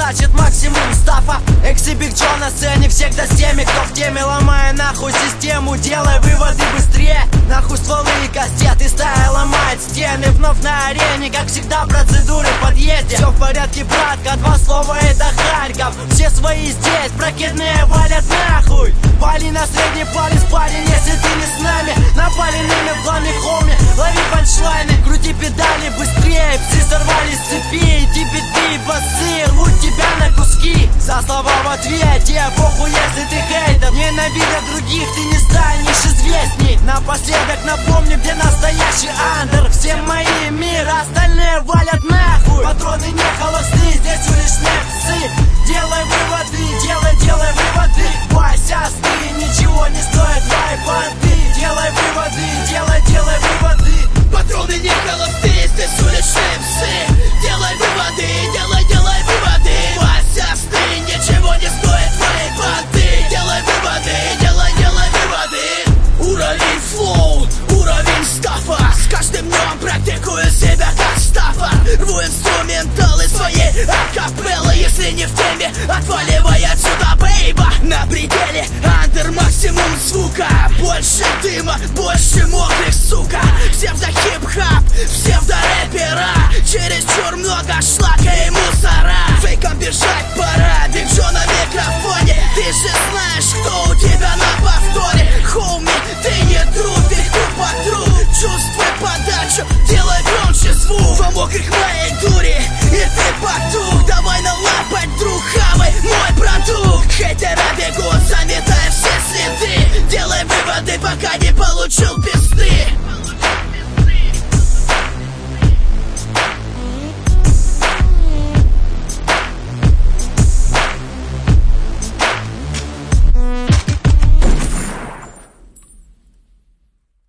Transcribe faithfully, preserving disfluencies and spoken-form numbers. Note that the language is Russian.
значит максимум стафа. Эксибик Джо на сцене всегда с теми, кто в теме. Ломая нахуй систему, делай выводы быстрее. Нахуй стволы и кастеты, стая ломает стены. Вновь на арене, как всегда, процедуры в подъезде. Все в порядке, братка, два слова это Харьков. Все свои здесь, прокидные валят нахуй. Вали на средний палец, парень, если ты не с нами. Напали нами в главной хоме, лови панчлайны. Крути педали быстрее, псы сорвались с цепи. Эти биты, басы, рвут тебя на куски. За слова в ответе, похуй, если ты хейтер. Ненавидя других, ты не станешь известней. Напоследок напомню, где настоящий андер. Все мои миры, остальные валят нахуй. Патроны не холосты, здесь уличные псы. Делай выводы, делай, делай выводы. Вася, ты ничего не стоит, твои понты. Делай выводы, делай, делай выводы. Патроны не холосты, здесь уличные псы. Делай выводы, делай, делай выводы. Вася, ты ничего не стоит, твои понты. Делай выводы, делай, делай выводы. Уровень флоу, уровень стафа. С каждым днем практикую себя как стафа. Рву инструменталы своей акапеллы. Если не в теме, отваливай отсюда, бейба. На пределе, андер максимум звука. Больше дыма, больше мокрых, сука. Всем за хип-хап, всем за рэпера. Чересчур много шлака и мусора. Фейком бежать пора, Биг Джо на микрофоне. Ты же